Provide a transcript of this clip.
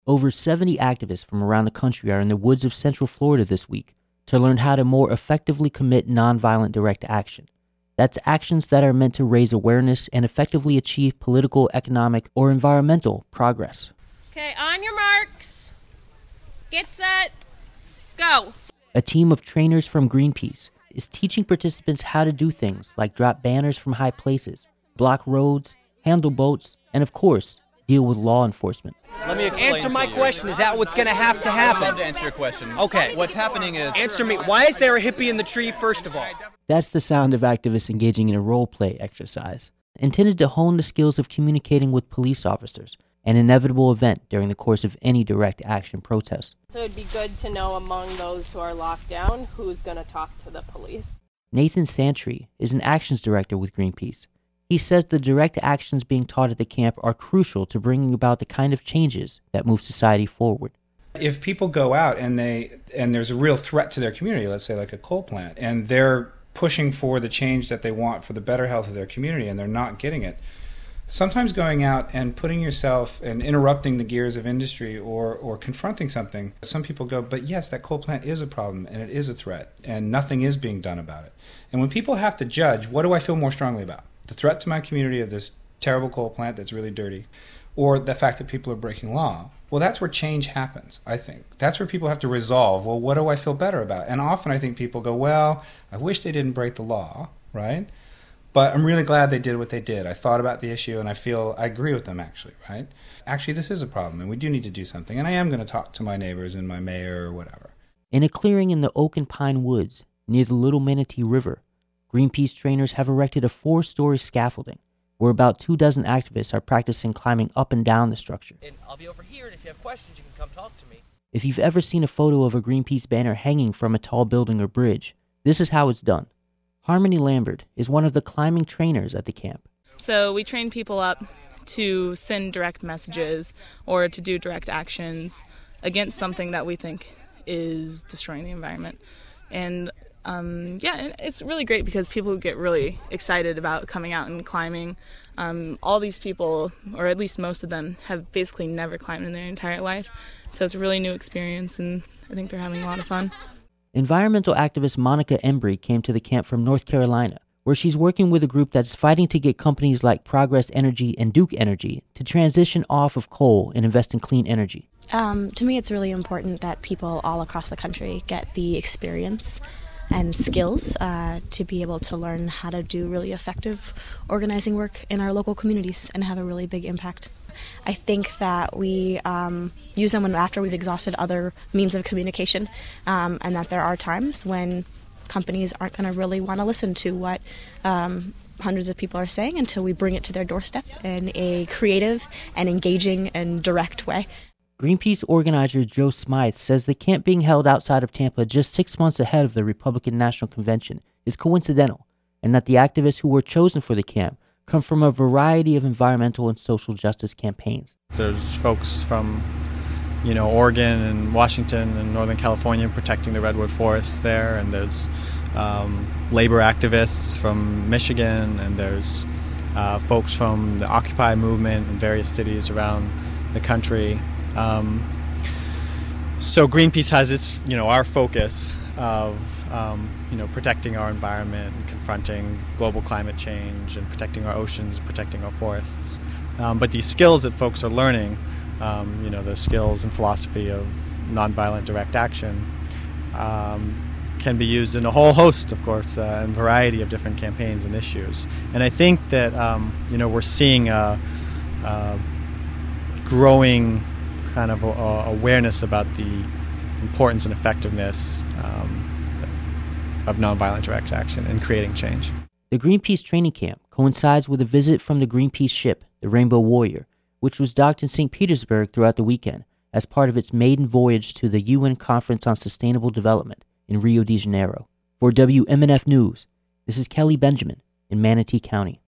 Over 70 activists from around the country are in the woods of Central Florida this week to learn how to more effectively commit nonviolent direct action. That's actions that are meant to raise awareness and effectively achieve political, economic, or environmental progress. Okay, on your marks. Get set. Go. A team of trainers from Greenpeace is teaching participants how to do things like drop banners from high places, block roads, handle boats, and of course, deal with law enforcement. Let me explain. Answer my question. Is that what's going to have to happen? I'd love to answer your question. Okay. What's happening is... Answer me. Why is there a hippie in the tree, first of all? That's the sound of activists engaging in a role-play exercise, intended to hone the skills of communicating with police officers, an inevitable event during the course of any direct action protest. So it'd be good to know among those who are locked down who's going to talk to the police. Nathan Santry is an actions director with Greenpeace. He says the direct actions being taught at the camp are crucial to bringing about the kind of changes that move society forward. If people go out and there's a real threat to their community, let's say like a coal plant, and they're pushing for the change that they want for the better health of their community and they're not getting it, sometimes going out and putting yourself and interrupting the gears of industry or confronting something, some people go, but yes, that coal plant is a problem and it is a threat and nothing is being done about it. And when people have to judge, what do I feel more strongly about? The threat to my community of this terrible coal plant that's really dirty, or the fact that people are breaking law? Well, that's where change happens, I think. That's where people have to resolve, well, what do I feel better about? And often I think people go, well, I wish they didn't break the law, right? But I'm really glad they did what they did. I thought about the issue and I agree with them, actually, right? Actually, this is a problem and we do need to do something. And I am going to talk to my neighbors and my mayor or whatever. In a clearing in the Oak and Pine Woods near the Little Manatee River, Greenpeace trainers have erected a 4-story scaffolding where about 24 activists are practicing climbing up and down the structure. And I'll be over here, and if you have questions, you can come talk to me. If you've ever seen a photo of a Greenpeace banner hanging from a tall building or bridge, this is how it's done. Harmony Lambert is one of the climbing trainers at the camp. So we train people up to send direct messages or to do direct actions against something that we think is destroying the environment. And it's really great because people get really excited about coming out and climbing. All these people, or at least most of them, have basically never climbed in their entire life. So it's a really new experience, and I think they're having a lot of fun. Environmental activist Monica Embry came to the camp from North Carolina, where she's working with a group that's fighting to get companies like Progress Energy and Duke Energy to transition off of coal and invest in clean energy. To me, it's really important that people all across the country get the experience and skills to be able to learn how to do really effective organizing work in our local communities and have a really big impact. I think that we use them after we've exhausted other means of communication, and that there are times when companies aren't going to really want to listen to what hundreds of people are saying until we bring it to their doorstep in a creative and engaging and direct way. Greenpeace organizer Joe Smythe says the camp being held outside of Tampa just 6 months ahead of the Republican National Convention is coincidental, and that the activists who were chosen for the camp come from a variety of environmental and social justice campaigns. There's folks from, Oregon and Washington and Northern California protecting the redwood forests there, and there's labor activists from Michigan, and there's folks from the Occupy movement in various cities around the country. So Greenpeace has its, our focus of, protecting our environment and confronting global climate change and protecting our oceans, protecting our forests. But these skills that folks are learning, the skills and philosophy of nonviolent direct action, can be used in a whole host, of course, and variety of different campaigns and issues. And I think that, we're seeing a growing kind of awareness about the importance and effectiveness of nonviolent direct action in creating change. The Greenpeace training camp coincides with a visit from the Greenpeace ship, the Rainbow Warrior, which was docked in St. Petersburg throughout the weekend as part of its maiden voyage to the UN Conference on Sustainable Development in Rio de Janeiro. For WMNF News, this is Kelly Benjamin in Manatee County.